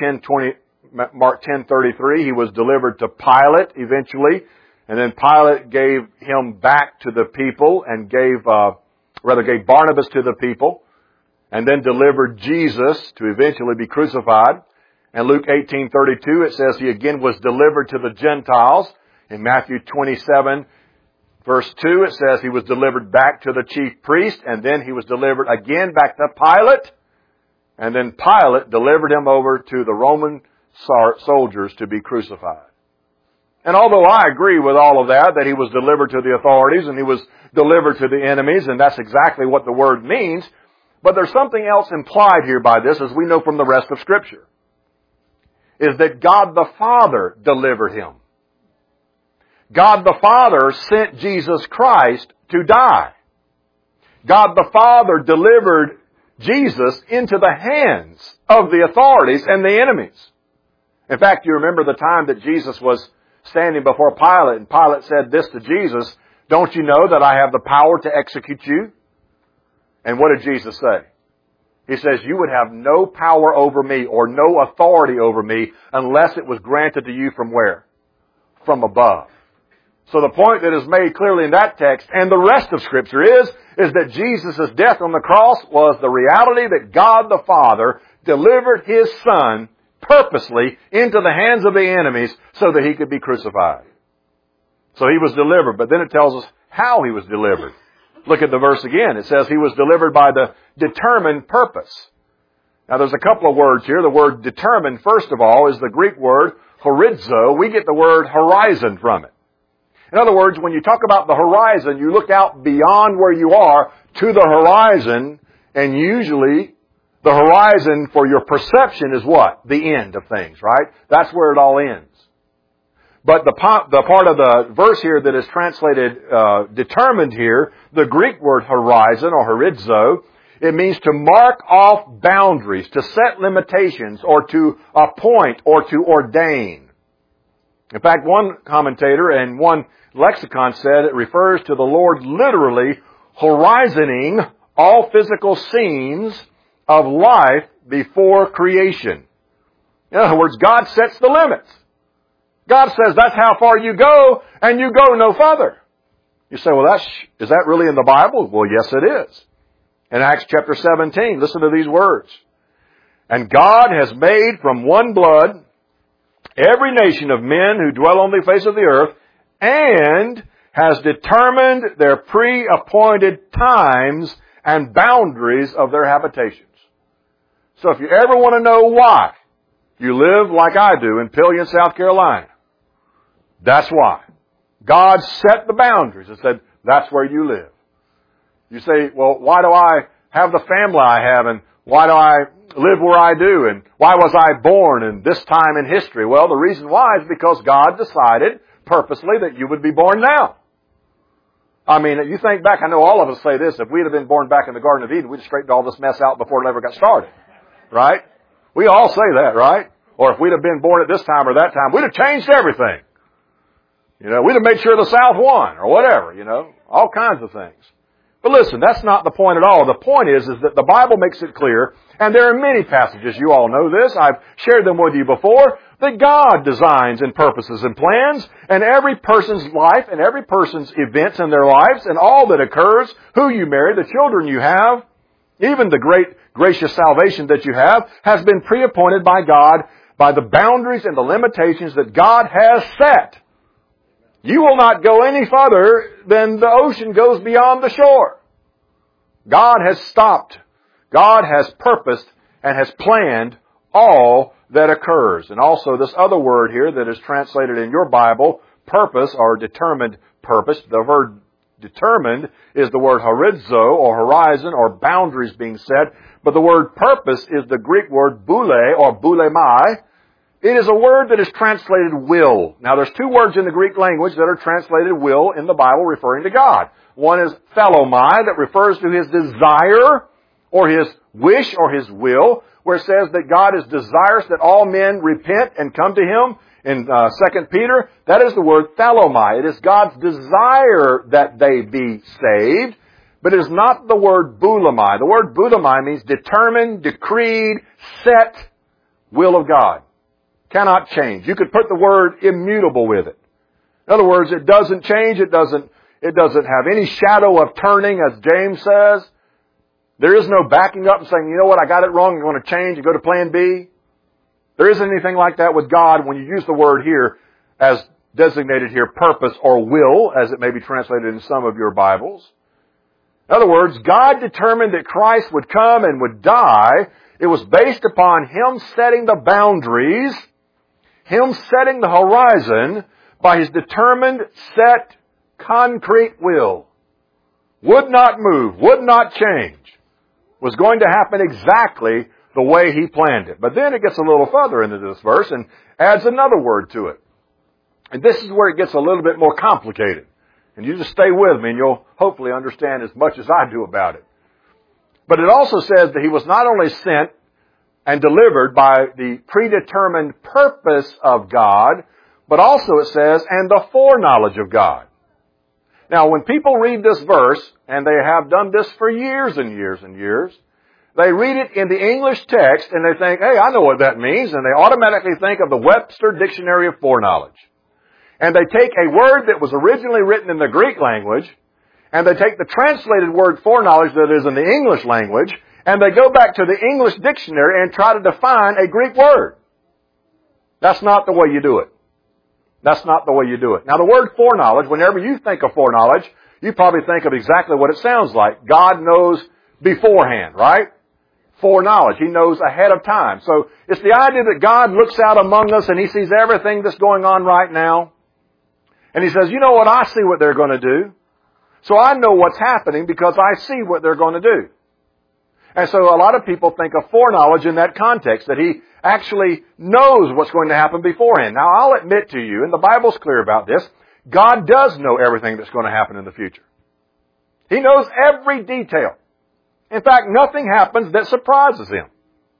10:33, He was delivered to Pilate eventually. And then Pilate gave Him back to the people and gave Barnabas to the people, and then delivered Jesus to eventually be crucified. And Luke 18:32, it says He again was delivered to the Gentiles. In Matthew 27, verse 2, it says He was delivered back to the chief priest, and then He was delivered again back to Pilate. And then Pilate delivered Him over to the Roman soldiers to be crucified. And although I agree with all of that He was delivered to the authorities and He was delivered to the enemies, and that's exactly what the word means, but there's something else implied here by this, as we know from the rest of Scripture, is that God the Father delivered Him. God the Father sent Jesus Christ to die. God the Father delivered Jesus into the hands of the authorities and the enemies. In fact, you remember the time that Jesus was standing before Pilate, and Pilate said this to Jesus, "Don't you know that I have the power to execute you?" And what did Jesus say? He says, "You would have no power over me or no authority over me unless it was granted to you from where? From above." So the point that is made clearly in that text and the rest of Scripture is that Jesus' death on the cross was the reality that God the Father delivered His Son purposely into the hands of the enemies so that He could be crucified. So He was delivered, but then it tells us how He was delivered. Look at the verse again. It says He was delivered by the determined purpose. Now there's a couple of words here. The word determined, first of all, is the Greek word horizo. We get the word horizon from it. In other words, when you talk about the horizon, you look out beyond where you are to the horizon, and usually the horizon for your perception is what? The end of things, right? That's where it all ends. But the part of the verse here that is translated determined here, the Greek word horizon or horizo, it means to mark off boundaries, to set limitations, or to appoint or to ordain. In fact, one commentator and one lexicon said it refers to the Lord literally horizoning all physical scenes of life before creation. In other words, God sets the limits. God says that's how far you go, and you go no further. You say, well, is that really in the Bible? Well, yes, it is. In Acts chapter 17, listen to these words. "And God has made from one blood every nation of men who dwell on the face of the earth, and has determined their pre-appointed times and boundaries of their habitations." So if you ever want to know why you live like I do in Pillion, South Carolina, that's why. God set the boundaries and said, that's where you live. You say, well, why do I have the family I have, and why do I live where I do, and why was I born in this time in history? Well, the reason why is because God decided purposely that you would be born now. I mean, you think back, I know all of us say this, if we'd have been born back in the Garden of Eden, we'd have straightened all this mess out before it ever got started. Right? We all say that, right? Or if we'd have been born at this time or that time, we'd have changed everything. You know, we'd have made sure the South won, or whatever, you know, all kinds of things. But listen, that's not the point at all. The point is that the Bible makes it clear, and there are many passages, you all know this, I've shared them with you before, that God designs and purposes and plans, and every person's life and every person's events in their lives and all that occurs, who you marry, the children you have, even the great gracious salvation that you have, has been pre-appointed by God by the boundaries and the limitations that God has set. You will not go any further than the ocean goes beyond the shore. God has stopped. God has purposed and has planned all that occurs. And also this other word here that is translated in your Bible, purpose or determined purpose, the word determined is the word horizo or horizon or boundaries being set. But the word purpose is the Greek word boule or boulemai. It is a word that is translated will. Now there's two words in the Greek language that are translated will in the Bible referring to God. One is thelomai, that refers to His desire or His wish or His will, where it says that God is desirous that all men repent and come to Him. In 2 Peter, that is the word thelomai. It is God's desire that they be saved, but it is not the word boulemai. The word boulemai means determined, decreed, set will of God. Cannot change. You could put the word immutable with it. In other words, it doesn't change. It doesn't have any shadow of turning, as James says. There is no backing up and saying, you know what, I got it wrong, I'm going to change and go to plan B. There isn't anything like that with God when you use the word here as designated here, purpose or will, as it may be translated in some of your Bibles. In other words, God determined that Christ would come and would die. It was based upon Him setting the boundaries, Him setting the horizon by His determined, set, concrete will. Would not move, would not change. Was going to happen exactly the way He planned it. But then it gets a little further into this verse and adds another word to it. And this is where it gets a little bit more complicated. And you just stay with me and you'll hopefully understand as much as I do about it. But it also says that He was not only sent and delivered by the predetermined purpose of God, but also it says, and the foreknowledge of God. Now, when people read this verse, and they have done this for years and years and years, they read it in the English text and they think, hey, I know what that means, and they automatically think of the Webster Dictionary of Foreknowledge. And they take a word that was originally written in the Greek language, and they take the translated word foreknowledge that is in the English language, and they go back to the English dictionary and try to define a Greek word. That's not the way you do it. That's not the way you do it. Now, the word foreknowledge, whenever you think of foreknowledge, you probably think of exactly what it sounds like. God knows beforehand, right? Foreknowledge. He knows ahead of time. So, it's the idea that God looks out among us and He sees everything that's going on right now. And He says, you know what? I see what they're going to do. So I know what's happening because I see what they're going to do. And so a lot of people think of foreknowledge in that context, that He actually knows what's going to happen beforehand. Now, I'll admit to you, and the Bible's clear about this, God does know everything that's going to happen in the future. He knows every detail. In fact, nothing happens that surprises Him.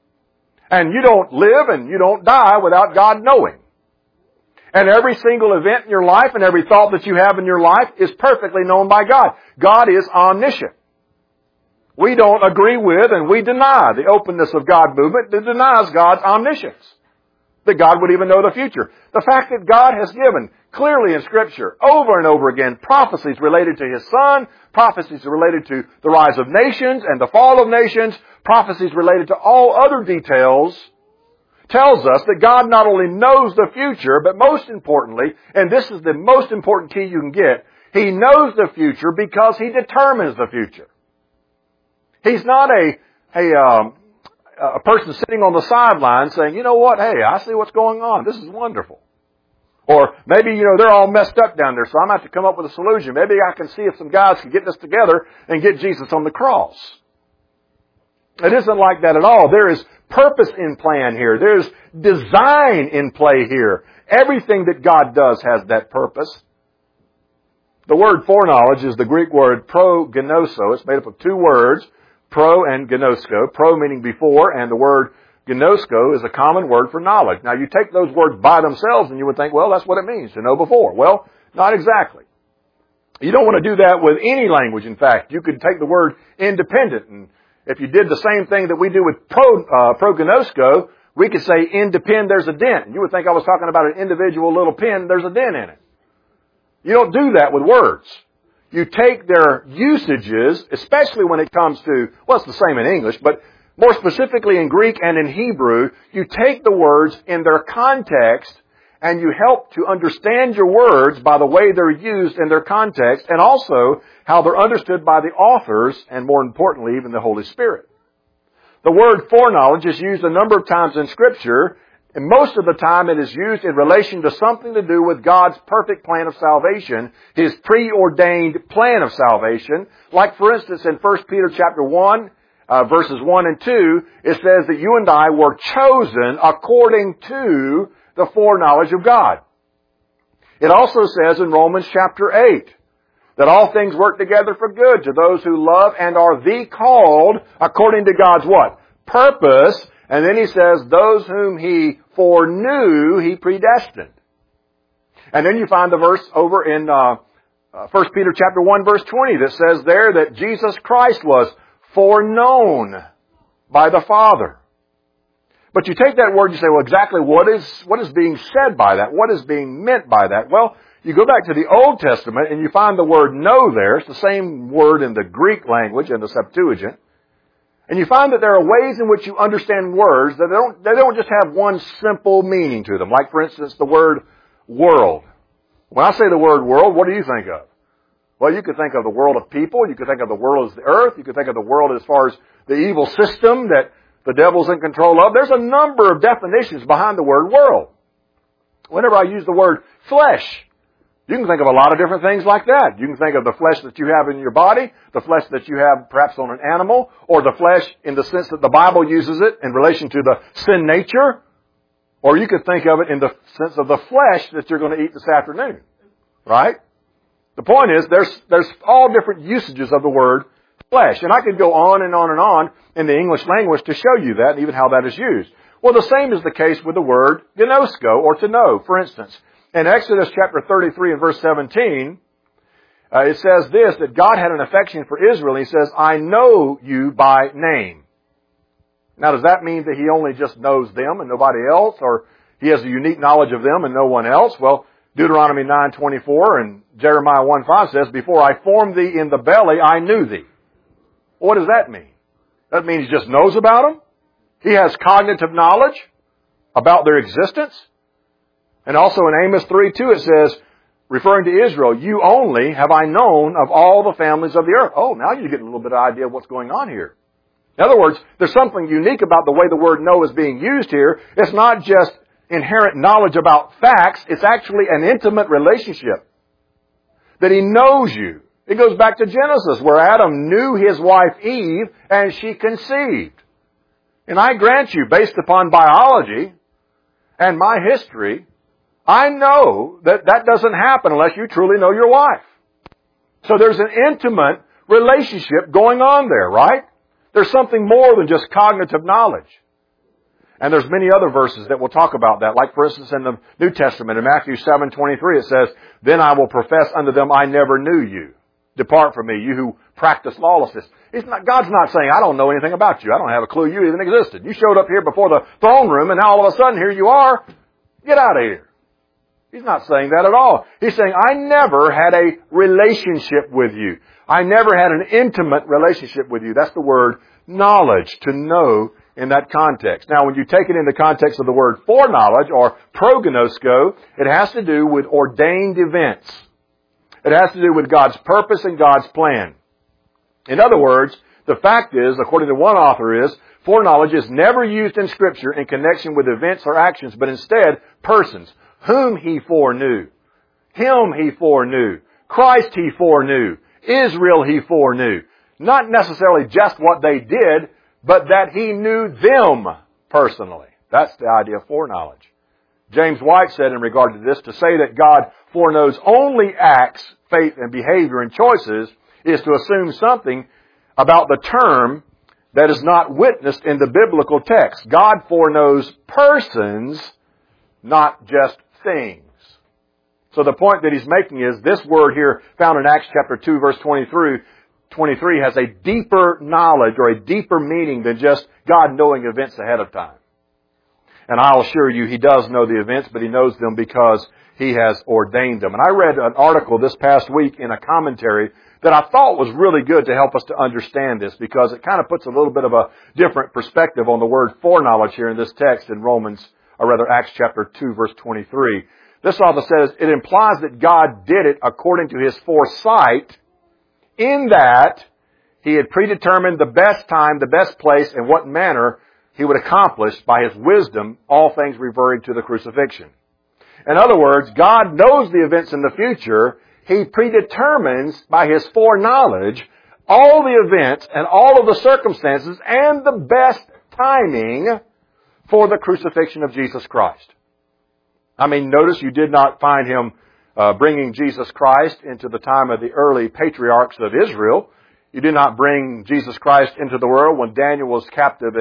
And you don't live and you don't die without God knowing. And every single event in your life and every thought that you have in your life is perfectly known by God. God is omniscient. We don't agree with and we deny the openness of God movement that denies God's omniscience. That God would even know the future. The fact that God has given clearly in Scripture over and over again prophecies related to His Son, prophecies related to the rise of nations and the fall of nations, prophecies related to all other details, tells us that God not only knows the future, but most importantly, and this is the most important key you can get, He knows the future because He determines the future. He's not a person sitting on the sideline saying, you know what, hey, I see what's going on. This is wonderful. Or maybe, they're all messed up down there, so I'm going to have to come up with a solution. Maybe I can see if some guys can get this together and get Jesus on the cross. It isn't like that at all. There is purpose in plan here. There's design in play here. Everything that God does has that purpose. The word foreknowledge is the Greek word prognoso. It's made up of two words, pro and gnosko. Pro meaning before, and the word gnosko is a common word for knowledge. Now, you take those words by themselves and you would think, well, that's what it means, to know before. Well, not exactly. You don't want to do that with any language, in fact. You could take the word independent, and if you did the same thing that we do with prognosko, we could say in the pen there's a dent. And you would think I was talking about an individual little pen, there's a dent in it. You don't do that with words. You take their usages, especially when it comes to, well, it's the same in English, but more specifically in Greek and in Hebrew, you take the words in their context and you help to understand your words by the way they're used in their context and also how they're understood by the authors and, more importantly, even the Holy Spirit. The word foreknowledge is used a number of times in Scripture, and most of the time it is used in relation to something to do with God's perfect plan of salvation, His preordained plan of salvation. Like, for instance, in 1 Peter chapter 1, verses 1 and 2, it says that you and I were chosen according to the foreknowledge of God. It also says in Romans chapter 8 that all things work together for good to those who love and are the called according to God's what? Purpose. And then he says, those whom He foreknew, He predestined. And then you find the verse over in 1 Peter chapter 1 verse 20 that says there that Jesus Christ was foreknown by the Father. But you take that word and you say, well, exactly what is being said by that? What is being meant by that? Well, you go back to the Old Testament and you find the word know there. It's the same word in the Greek language and the Septuagint. And you find that there are ways in which you understand words that they don't just have one simple meaning to them. Like, for instance, the word world. When I say the word world, what do you think of? Well, you could think of the world of people. You could think of the world as the earth. You could think of the world as far as the evil system that the devil's in control of. There's a number of definitions behind the word world. Whenever I use the word flesh, you can think of a lot of different things like that. You can think of the flesh that you have in your body, the flesh that you have perhaps on an animal, or the flesh in the sense that the Bible uses it in relation to the sin nature. Or you could think of it in the sense of the flesh that you're going to eat this afternoon. Right? The point is, there's all different usages of the word flesh. And I could go on and on and on in the English language to show you that, and even how that is used. Well, the same is the case with the word gnosko, or to know. For instance, in Exodus chapter 33 and verse 17, it says this, that God had an affection for Israel. He says, I know you by name. Now, does that mean that He only just knows them and nobody else, or He has a unique knowledge of them and no one else? Well, Deuteronomy 9:24 and Jeremiah 1:5 says, before I formed thee in the belly, I knew thee. What does that mean? That means He just knows about them? He has cognitive knowledge about their existence? And also in Amos 3:2 it says, referring to Israel, you only have I known of all the families of the earth. Oh, now you get a little bit of idea of what's going on here. In other words, there's something unique about the way the word know is being used here. It's not just inherent knowledge about facts. It's actually an intimate relationship. That He knows you. It goes back to Genesis, where Adam knew his wife Eve, and she conceived. And I grant you, based upon biology and my history, I know that that doesn't happen unless you truly know your wife. So there's an intimate relationship going on there, right? There's something more than just cognitive knowledge. And there's many other verses that will talk about that. Like, for instance, in the New Testament, in Matthew 7:23, it says, then I will profess unto them, I never knew you. Depart from me, you who practice lawlessness. God's not saying, I don't know anything about you. I don't have a clue you even existed. You showed up here before the throne room, and now all of a sudden here you are. Get out of here. He's not saying that at all. He's saying, I never had a relationship with you. I never had an intimate relationship with you. That's the word knowledge, to know in that context. Now, when you take it in the context of the word foreknowledge, or prognosko, it has to do with ordained events. It has to do with God's purpose and God's plan. In other words, the fact is, according to one author, is foreknowledge is never used in Scripture in connection with events or actions, but instead persons. Whom He foreknew. Him He foreknew. Christ He foreknew. Israel He foreknew. Not necessarily just what they did, but that He knew them personally. That's the idea of foreknowledge. James White said in regard to this, to say that God foreknows only acts, faith, and behavior and choices is to assume something about the term that is not witnessed in the biblical text. God foreknows persons, not just things. So the point that he's making is this word here found in Acts chapter 2 verse 23 has a deeper knowledge or a deeper meaning than just God knowing events ahead of time. And I'll assure you He does know the events, but He knows them because He has ordained them. And I read an article this past week in a commentary that I thought was really good to help us to understand this, because it kind of puts a little bit of a different perspective on the word foreknowledge here in this text in Acts chapter 2 verse 23. This author says, it implies that God did it according to His foresight, in that He had predetermined the best time, the best place, and what manner He would accomplish by His wisdom all things referring to the crucifixion. In other words, God knows the events in the future. He predetermines by His foreknowledge all the events and all of the circumstances and the best timing for the crucifixion of Jesus Christ. I mean, notice you did not find Him bringing Jesus Christ into the time of the early patriarchs of Israel. You did not bring Jesus Christ into the world when Daniel was captive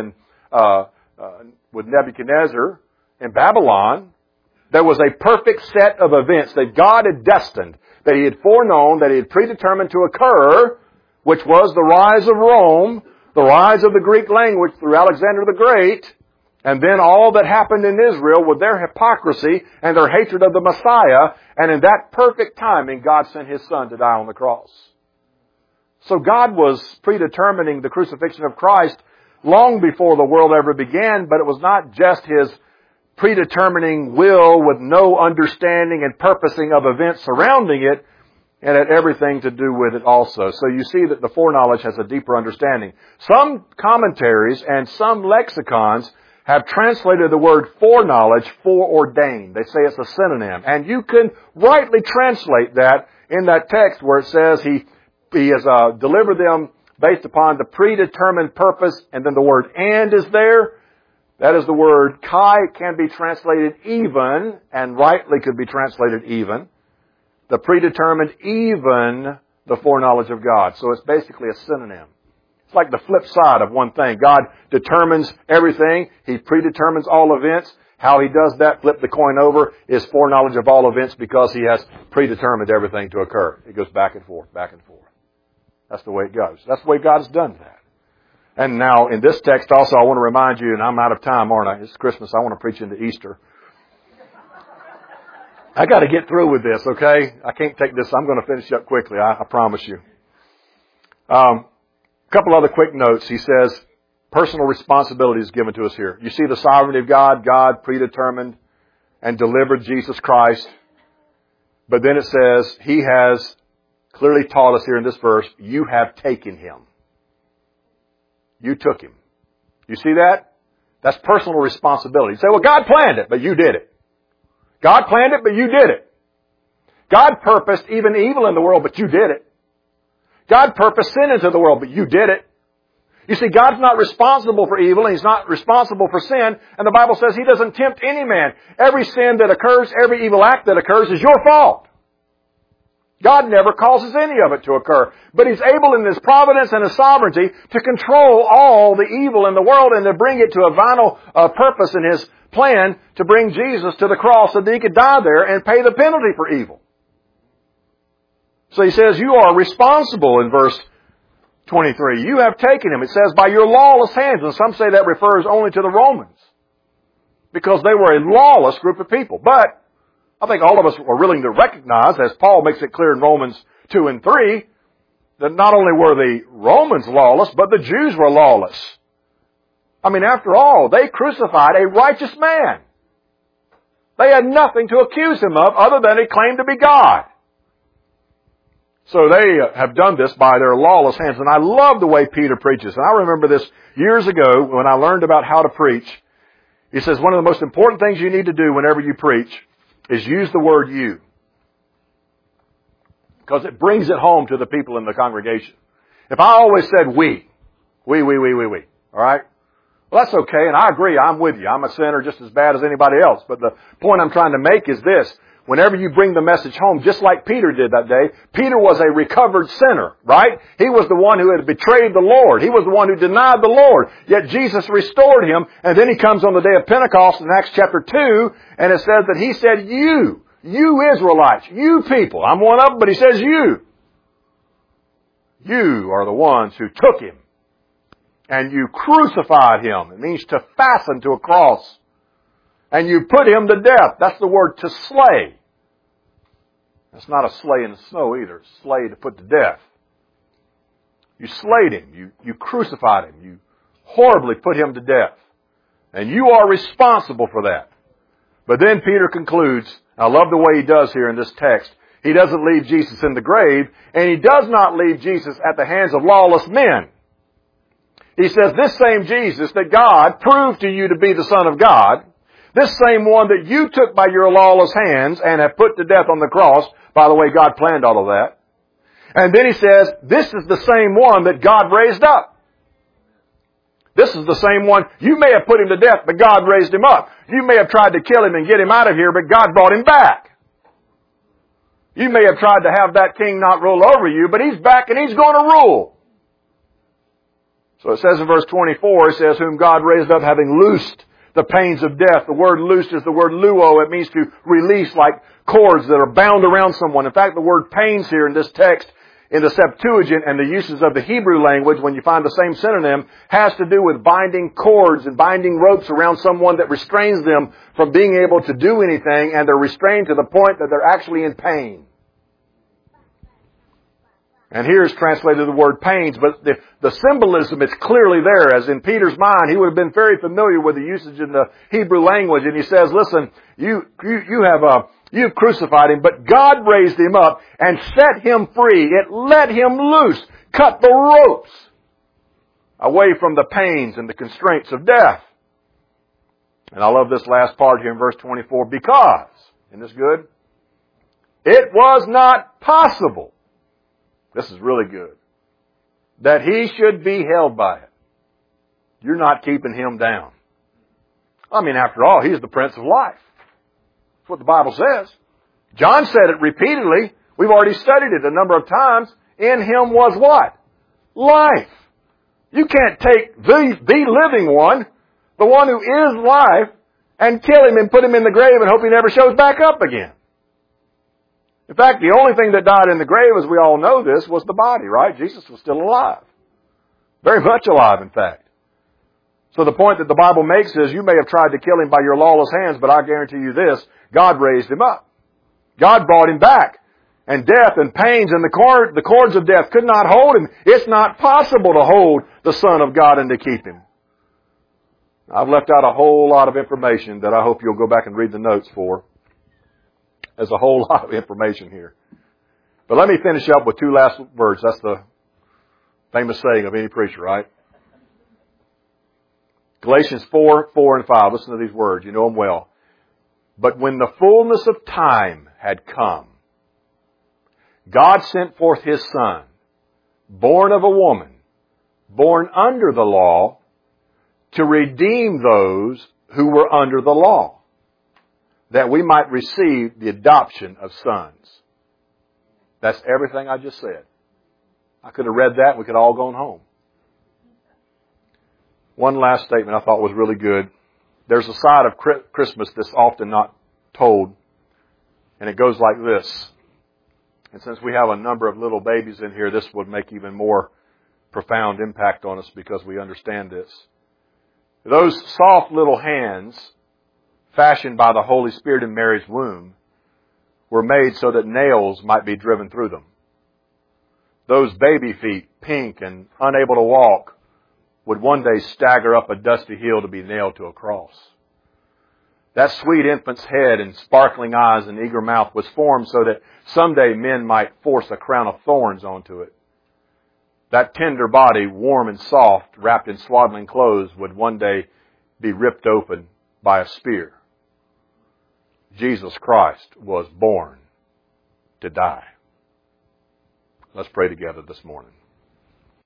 with Nebuchadnezzar in Babylon. There was a perfect set of events that God had destined, that He had foreknown, that He had predetermined to occur, which was the rise of Rome, the rise of the Greek language through Alexander the Great, and then all that happened in Israel with their hypocrisy and their hatred of the Messiah. And in that perfect timing, God sent His Son to die on the cross. So God was predetermining the crucifixion of Christ long before the world ever began, but it was not just His predetermining will with no understanding and purposing of events surrounding it, and had everything to do with it also. So you see that the foreknowledge has a deeper understanding. Some commentaries and some lexicons have translated the word foreknowledge foreordained. They say it's a synonym. And you can rightly translate that in that text where it says He has delivered them based upon the predetermined purpose, and then the word and is there. That is the word kai. It can be translated even, and rightly could be translated even. the predetermined, even the foreknowledge of God. So it's basically a synonym. It's like the flip side of one thing. God determines everything. He predetermines all events. How He does that, flip the coin over, is foreknowledge of all events because He has predetermined everything to occur. It goes back and forth, back and forth. That's the way it goes. That's the way God has done that. And now, in this text also, I want to remind you, and I'm out of time, aren't I? It's Christmas. I want to preach into Easter. I got to get through with this, okay? I can't take this. I'm going to finish up quickly. I promise you. A couple other quick notes. He says, personal responsibility is given to us here. You see the sovereignty of God. God predetermined and delivered Jesus Christ. But then it says, He has clearly taught us here in this verse, you have taken Him. You took Him. You see that? That's personal responsibility. You say, well, God planned it, but you did it. God planned it, but you did it. God purposed even evil in the world, but you did it. God purposed sin into the world, but you did it. You see, God's not responsible for evil, and He's not responsible for sin, and the Bible says He doesn't tempt any man. Every sin that occurs, every evil act that occurs is your fault. God never causes any of it to occur. But He's able in His providence and His sovereignty to control all the evil in the world and to bring it to a final purpose in His plan to bring Jesus to the cross so that He could die there and pay the penalty for evil. So He says, you are responsible in verse 23. You have taken Him. It says, by your lawless hands. And some say that refers only to the Romans, because they were a lawless group of people. But I think all of us are willing to recognize, as Paul makes it clear in Romans 2 and 3, that not only were the Romans lawless, but the Jews were lawless. I mean, after all, they crucified a righteous man. They had nothing to accuse Him of other than He claimed to be God. So they have done this by their lawless hands. And I love the way Peter preaches. And I remember this years ago when I learned about how to preach. He says one of the most important things you need to do whenever you preach is use the word you. Because it brings it home to the people in the congregation. If I always said we. All right? Well, that's okay, and I agree. I'm with you. I'm a sinner just as bad as anybody else. But the point I'm trying to make is this. Whenever you bring the message home, just like Peter did that day, Peter was a recovered sinner, right? He was the one who had betrayed the Lord. He was the one who denied the Lord. Yet Jesus restored him, and then He comes on the day of Pentecost in Acts chapter 2, and it says that He said, you Israelites, you people. I'm one of them, but He says you. You are the ones who took Him, and you crucified Him. It means to fasten to a cross. And you put Him to death. That's the word to slay. That's not a slay in the snow either. Slay to put to death. You slayed Him. You crucified Him. You horribly put Him to death. And you are responsible for that. But then Peter concludes, I love the way he does here in this text. He doesn't leave Jesus in the grave, and He does not leave Jesus at the hands of lawless men. He says, this same Jesus that God proved to you to be the Son of God, this same one that you took by your lawless hands and have put to death on the cross. By the way, God planned all of that. And then He says, this is the same one that God raised up. This is the same one. You may have put Him to death, but God raised Him up. You may have tried to kill Him and get Him out of here, but God brought Him back. You may have tried to have that king not rule over you, but He's back and He's going to rule. So it says in verse 24, it says, whom God raised up having loosed the pains of death. The word loosed is the word luo. It means to release, like cords that are bound around someone. In fact, the word pains here in this text, in the Septuagint and the uses of the Hebrew language, when you find the same synonym, has to do with binding cords and binding ropes around someone that restrains them from being able to do anything, and they're restrained to the point that they're actually in pain. And here is translated the word pains, but the symbolism is clearly there. As in Peter's mind, he would have been very familiar with the usage in the Hebrew language. And he says, listen, you've crucified Him, but God raised Him up and set Him free. It let Him loose, cut the ropes away from the pains and the constraints of death. And I love this last part here in verse 24, because, isn't this good? It was not possible. This is really good. That He should be held by it. You're not keeping Him down. I mean, after all, He's the Prince of Life. That's what the Bible says. John said it repeatedly. We've already studied it a number of times. In Him was what? Life. You can't take the living one, the one who is life, and kill Him and put Him in the grave and hope He never shows back up again. In fact, the only thing that died in the grave, as we all know this, was the body, right? Jesus was still alive. Very much alive, in fact. So the point that the Bible makes is you may have tried to kill Him by your lawless hands, but I guarantee you this, God raised Him up. God brought Him back. And death and pains and the cords of death could not hold Him. It's not possible to hold the Son of God and to keep Him. I've left out a whole lot of information that I hope you'll go back and read the notes for. There's a whole lot of information here. But let me finish up with two last words. That's the famous saying of any preacher, right? Galatians 4, 4 and 5. Listen to these words. You know them well. But when the fullness of time had come, God sent forth His Son, born of a woman, born under the law, to redeem those who were under the law, that we might receive the adoption of sons. That's everything I just said. I could have read that and we could have all gone home. One last statement I thought was really good. There's a side of Christmas that's often not told, and it goes like this. And since we have a number of little babies in here, this would make even more profound impact on us because we understand this. Those soft little hands, fashioned by the Holy Spirit in Mary's womb, were made so that nails might be driven through them. Those baby feet, pink and unable to walk, would one day stagger up a dusty hill to be nailed to a cross. That sweet infant's head and sparkling eyes and eager mouth was formed so that someday men might force a crown of thorns onto it. That tender body, warm and soft, wrapped in swaddling clothes, would one day be ripped open by a spear. Jesus Christ was born to die. Let's pray together this morning.